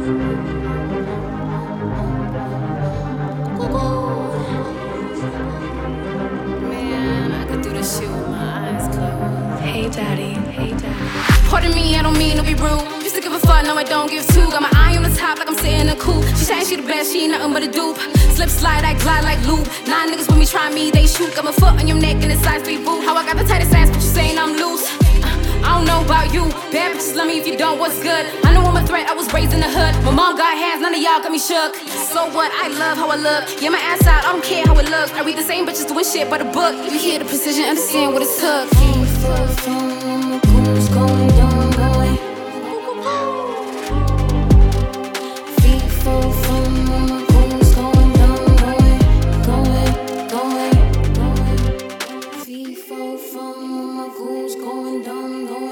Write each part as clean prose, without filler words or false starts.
Man, I could do this shit with my eyes closed. Hey daddy, hey daddy. Pardon me, I don't mean to be rude. Used to give a fuck, now I don't give two. Got my eye on the top like I'm sitting in a coupe. She saying she the best, she ain't nothing but a dupe. Slip slide, I glide like loop. 9 niggas with me try me, they shoot. Got my foot on your neck and it's size 3 boot. How I got the tightest ass, but you saying I'm loose. I don't know about you. Bad bitches love me if you don't, what's good? I know I'm a threat, I was raised in the hood. My mom got hands, none of y'all got me shook. So what? I love how I look. Yeah, my ass out, I don't care how it looks. I read the same bitches doing shit by the book. You hear the precision, understand what it took. Going down, going. Feet full from my goons going down, going. Feet full from my goons going down, going.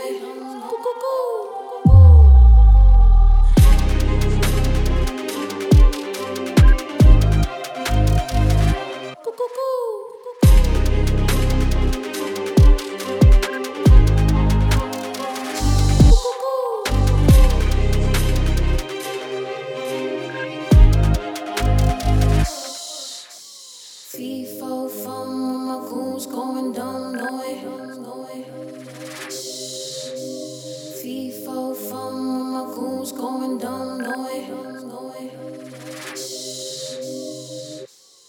Feet full from my goons going down, going.